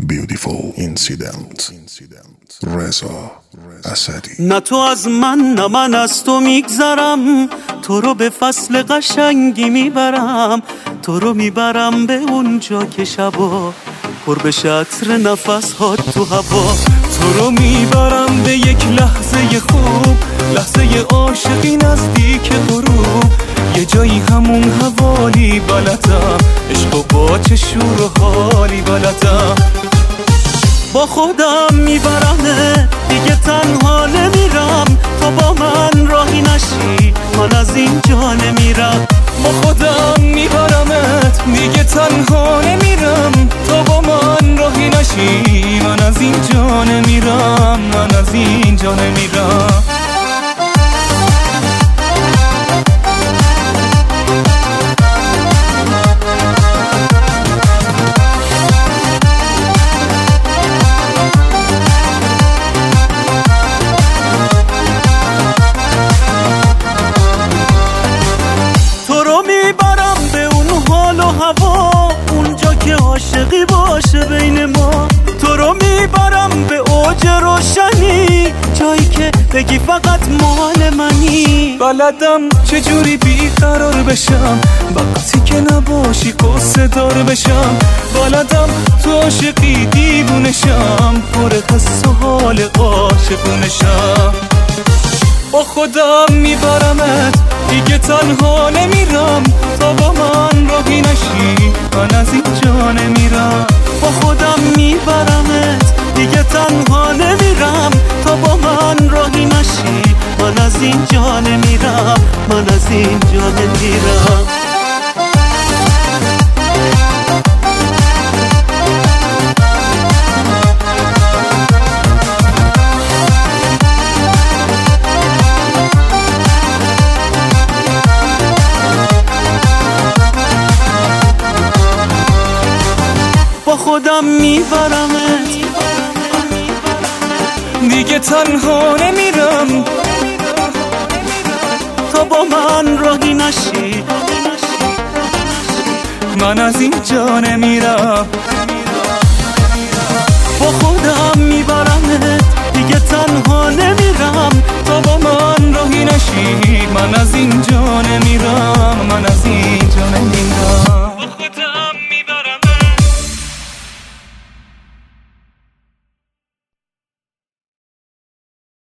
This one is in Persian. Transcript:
Beautiful incident. رضا اسدی. نه تو از من نه من از تو میگذرم، تو رو به فصل قشنگی میبرم، تو رو میبرم به اونجا که شبا پر بشه عطر نفس ها تو هوا، تو رو میبرم به یک لحظه خوب، لحظه عاشقی نزدیک غروب، یه جایی همون حوالی بلدم، عشق و با چه شور و حالی بلدم، با خودم میبرمه دیگه تنها نمیرم، تا با من راهی نشی من از اینجا نمیرم، با خودم میبرمت دیگه تنها نمیرم، تا با من راهی نشی من از اینجا نمیرم، من از اینجا نمیرم. اونجا که عاشقی باشه بین ما، تو رو میبرم به اوج روشنی، جایی که بگی فقط مال منی، بلدم چجوری بیقرار بشم وقتی که نباشی قصه دار بشم، بلدم تو عاشقی دیوونشم، پر قصه و حال عاشقونشم، با خودم میبرمت دیگه تنها نمیرم، تا با من راهی نشی من از اینجا نمیرم، با خودم میبرمت دیگه تنها نمیرم، تا با من راهی نشی من از اینجا نمیرم، من از اینجا نمیرم. با خودم میبرمت دیگه تنها نمیرم، تا با من راهی نشی من از اینجا نمیرم، با خودم میبرمت دیگه تنها نمیرم، تا با من راهی نشی من از اینجا